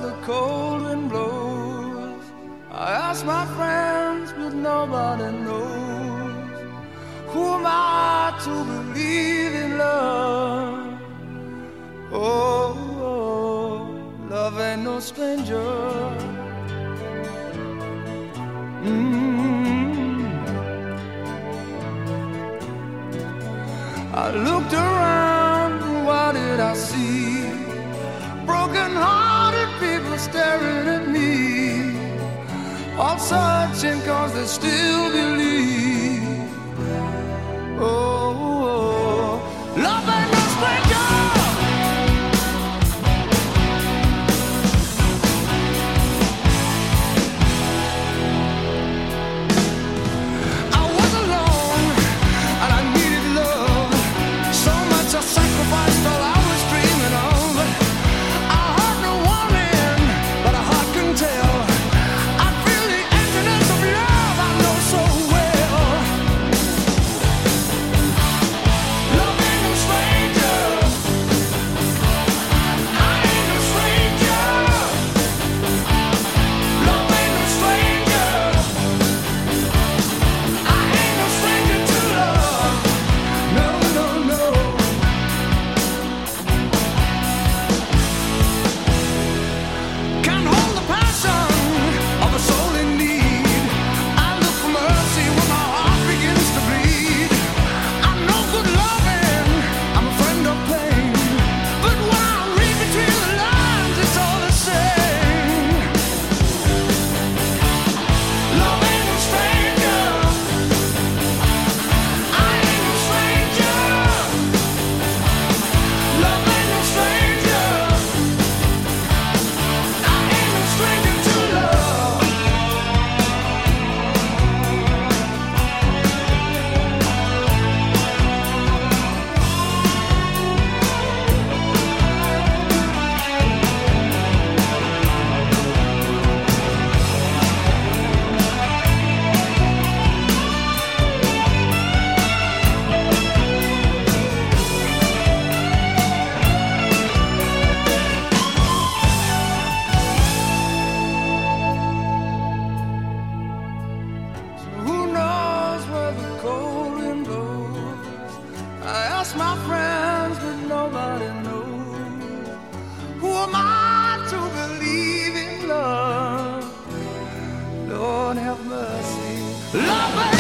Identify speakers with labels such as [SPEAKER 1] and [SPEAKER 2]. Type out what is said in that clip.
[SPEAKER 1] the cold wind blows. I ask my friends, but nobody knows. Who am I to believe in love? Oh, love ain't no stranger. I looked around, and what did I see? Broken-hearted people staring at me, all searching 'cause they still believe. Oh, love ain't no stranger. I was alone and I needed love so much. I sacrificed all I was dreaming of. I heard no warning, but a heart can tell. I feel the emptiness of love I know so well. Love ain't no stranger. I ain't no stranger. Love ain't no stranger. I ain't no stranger to love. No, no, no. Can't hold the passion of a soul in need. I look for mercy when my heart begins to bleed. I'm no good loving, I'm a friend of pain. But when I read between the lines, it's all the same. Love ain't no stranger. I ain't no stranger. Love ain't no stranger. I ain't no stranger to love. So who knows where the cold wind blows? I ask my friends, but nobody knows. Who am I to believe in love? Lord have mercy. Love